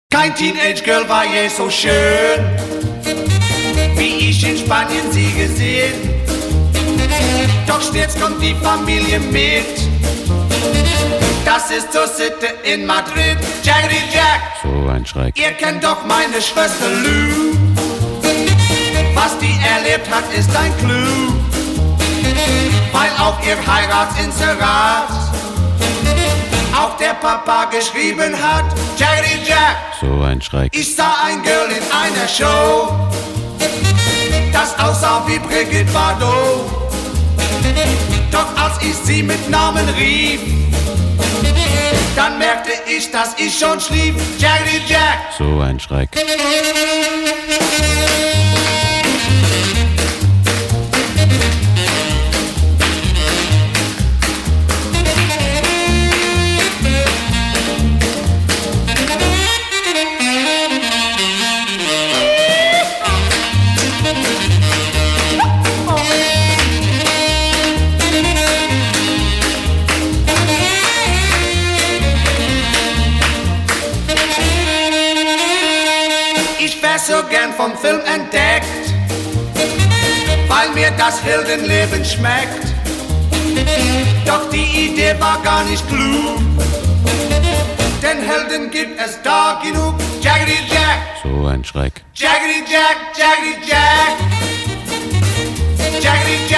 Kein Teenage-Girl war je so schön, wie ich in Spanien sie gesehen. Doch jetzt kommt die Familie mit, das ist zur Sitte in Madrid. Jaggedy Jack, So ein Schreck. ihr kennt doch meine Schwester Lou. Was die erlebt hat, ist ein Clou, weil auf ihr Heiratsinserat auch der Papa geschrieben hat. Jaggedy Jack, So ein Schreck. ich sah ein Girl in einer Show, das aussah wie Brigitte Bardot. Doch als ich sie mit Namen rief, dann merkte ich, dass ich schon schlief. Jaggedy Jack, So ein Schreck. ich wär so gern vom Film entdeckt, weil mir das Heldenleben schmeckt. Doch die Idee war gar nicht klug, denn Helden gibt es da genug. Jaggedy Jack, So ein Schreck. Jaggedy Jack, Jaggedy Jack, Jaggedy